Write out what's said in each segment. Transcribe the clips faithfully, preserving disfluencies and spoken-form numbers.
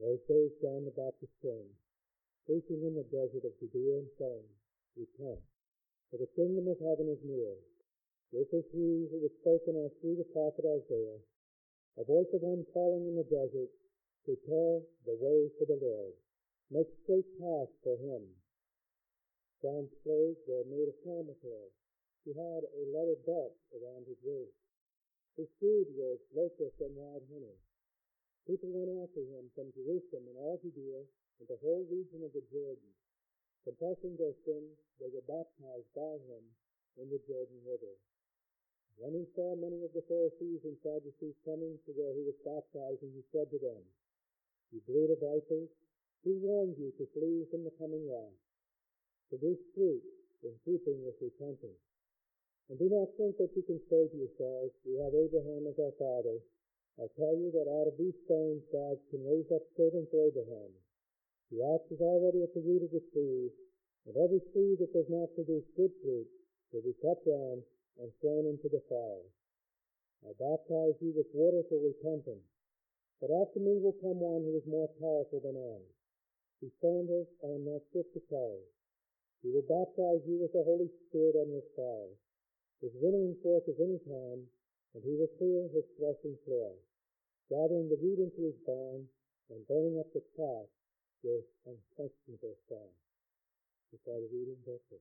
Those days John the Baptist came, preaching in the desert of Judea and saying, Repent, for the kingdom of heaven is near. This is he who was spoken of through the prophet Isaiah, a voice of one calling in the desert, Prepare the way for the Lord, make straight paths for him. John's clothes were made of camel hair. He had a leather belt around his waist. His food was locusts and wild honey. People went after him from Jerusalem and all Judea and the whole region of the Jordan. Confessing their sins, they were baptized by him in the Jordan River. When he saw many of the Pharisees and Sadducees coming to where he was baptizing, he said to them, You brood of vipers, who warned you to flee from the coming wrath? Produce fruit in keeping with repentance. And do not think that you can say to yourselves, We have Abraham as our father. I tell you that out of these stones God can raise up children for Abraham. The axe is already at the root of the tree, and every tree that does not produce good fruit will be cut down and thrown into the fire. I baptize you with water for repentance, but after me will come one who is more powerful than I, whose sandals I am not fit to carry. He will baptize you with the Holy Spirit and with fire. His winnowing fork is any time, and he will clear his threshing floor, gathering the wheat into his barn and burning up the chaff with unquestionable fire. This is the reading book.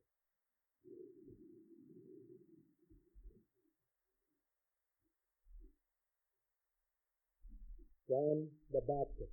John the Baptist.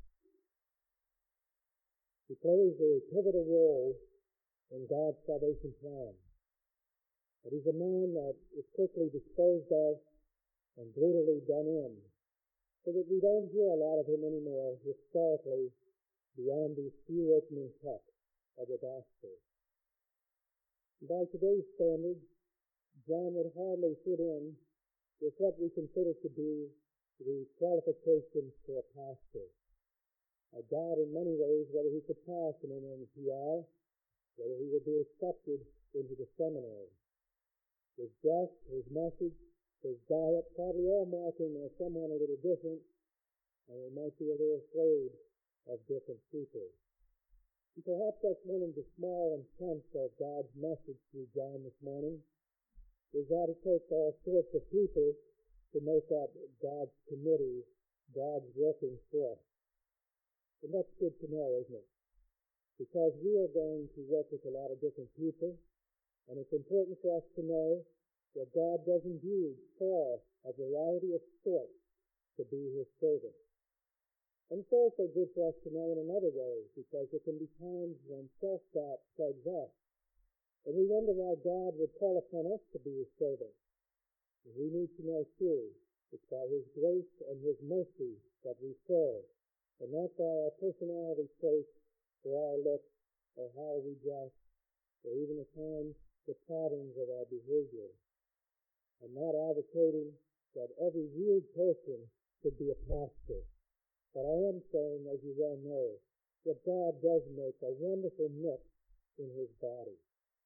He plays a pivotal role in God's salvation plan. But he's a man that is quickly disposed of and brutally done in, so that we don't hear a lot of him anymore historically beyond these few opening texts of the Gospel. By today's standards, John would hardly fit in with what we consider to be the qualifications for a pastor. I doubt in many ways whether he could pass in an N P R, whether he would be accepted into the seminary. His dress, his message, his diet, probably all mark him as someone a little different, and he might be a little afraid of different people. And perhaps that's one of the small intents of God's message through John this morning, is that it takes all sorts of people to make up God's committee, God's working force. And that's good to know, isn't it? Because we are going to work with a lot of different people, and it's important for us to know that God doesn't use all a variety of sorts to be his servant. And it's also good for us to know in another way, because there can be times when self-doubt plagues us, and we wonder why God would call upon us to be his servant. And we need to know, too, it's by his grace and his mercy that we serve, and not by our personality traits or our looks or how we dress, or even at times the patterns of our behavior. I'm not advocating that every weird person should be a pastor, but I am saying, as you well know, that God does make a wonderful mix in his body.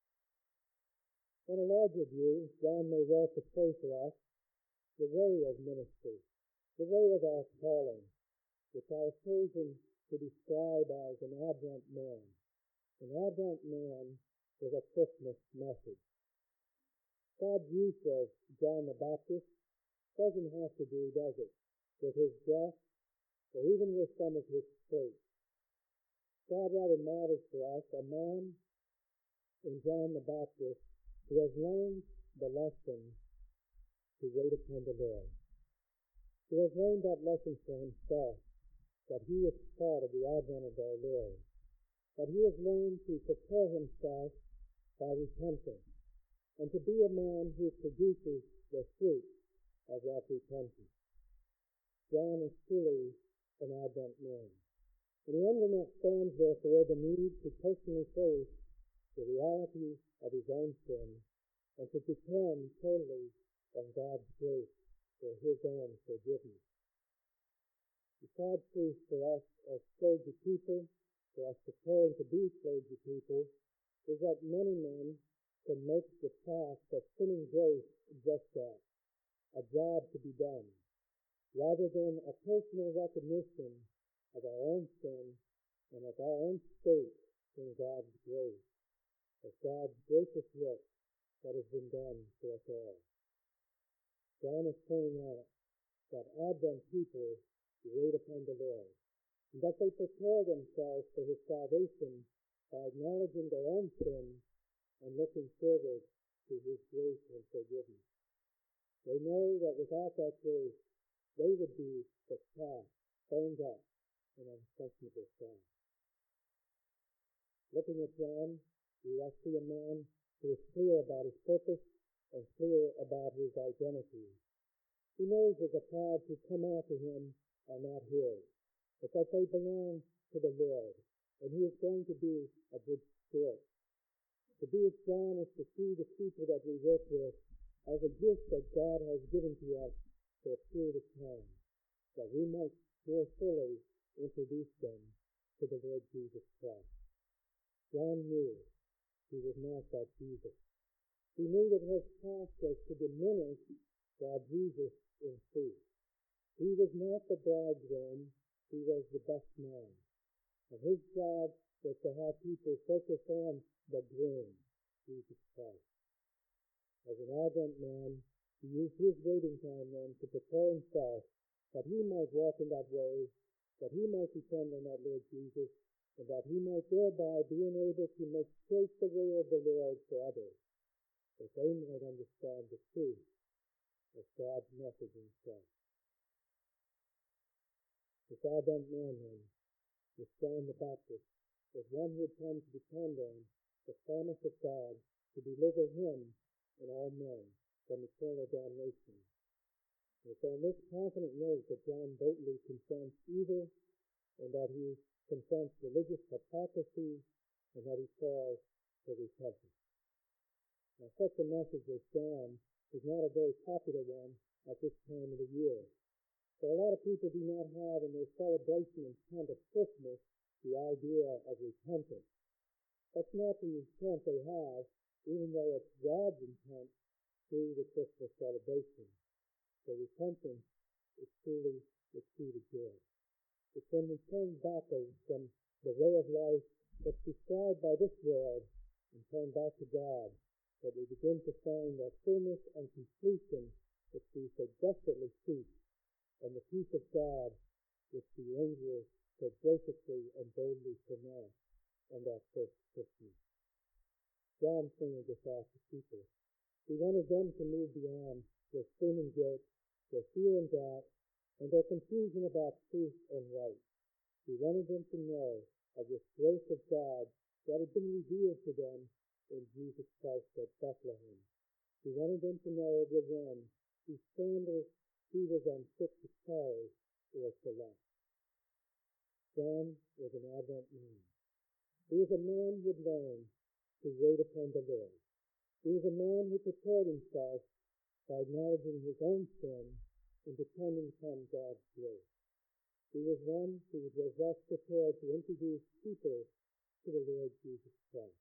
In a larger view, John may well portray for us the way of ministry, the way of our calling, which I have chosen to describe as an Advent man. An Advent man is a Christmas message. God's use of John the Baptist doesn't have to do, does it, with his dress or even with some of his traits. God rather matters for us a man in John the Baptist who has learned the lesson to wait upon the Lord, who has learned that lesson for himself, that he is part of the advent of our Lord, that he has learned to prepare himself by repentance, and to be a man who produces the fruit of that repentance. John is truly an Advent man. And he understands, therefore, the need to personally face the reality of his own sin and to depend totally on God's grace for his own forgiveness. The sad truth for us as clergy people, for us preparing to be clergy people, is that many men can make the task of sinning grace just that, a job to be done, rather than a personal recognition of our own sin and of our own state in God's grace, of God's gracious work that has been done for us all. John is pointing out that Advent people wait upon the Lord, and that they prepare themselves for his salvation by acknowledging their own sin and looking forward to his grace and forgiveness. They know that without that grace, they would be the chaff burned up in unquestionable fire. Looking at John, we see a man who is clear about his purpose and clear about his identity. He knows that the crowds who come after him are not his, but that they belong to the Lord, and he is going to be a good steward. To be as John is to see the people that we work with as a gift that God has given to us for a period of time, that we might more fully introduce them to the Lord Jesus Christ. John knew he was not that Jesus. He knew that his task was to diminish while Jesus increased. He was not the bridegroom, he was the best man. And his job was to have people focus on the groom, Jesus Christ. As an Advent man, he used his waiting time then to prepare himself that he might walk in that way, that he might depend on that Lord Jesus, and that he might thereby be enabled to make straight the way of the Lord for others, that they might understand the truth of God's message in Christ. This Advent man, then, was John the Baptist, was one who had come to depend on the promise of God to deliver him and all men from eternal damnation. It's on this confident note that John boldly confronts evil, and that he confronts religious hypocrisy, and that he calls for repentance. Now, such a message as John is not a very popular one at this time of the year. So a lot of people do not have in their celebration and chant of Christmas the idea of repentance. That's not the intent they have, even though it's God's intent through the Christmas celebration. So repentance is truly the key to joy. It's when we turn back from the way of life that's described by this world and turn back to God that we begin to find that fullness and completion which we so desperately seek, and the peace of God which the angels so graciously and boldly pronounce on that first Christmas. John pointed this out to people. He wanted them to move beyond their sin and guilt, their fear and doubt, and their confusion about truth and right. He wanted them to know of this grace of God that had been revealed to them in Jesus Christ at Bethlehem. He wanted them to know of the one whose sandals he was unfit to carry or select. John was an Advent man. He was a man who had learned to wait upon the Lord. He was a man who prepared himself by acknowledging his own sin and depending upon God's grace. He was one who was thus prepared to introduce people to the Lord Jesus Christ.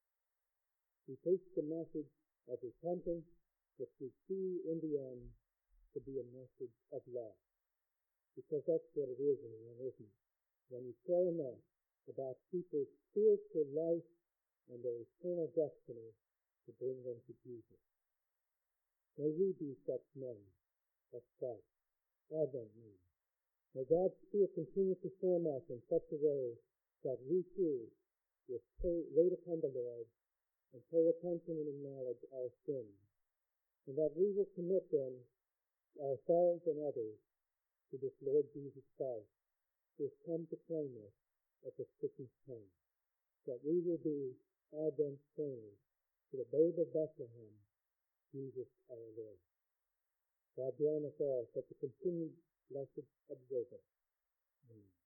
He preached the message of repentance, which we see in the end to be a message of love. Because that's what it is in the end, isn't it? When you care enough about people's spiritual life and their eternal destiny to bring them to Jesus. May we be such men of Christ, Advent men. May God's Spirit continue to form us in such a way that we too will wait upon the Lord and pay attention and acknowledge our sins, and that we will commit them, ourselves and others, to this Lord Jesus Christ, who has come to claim us at the Christmas time, that we will be Advent singers to the babe of Bethlehem, Jesus our Lord. God grant us all such a continued blessed observance. Amen.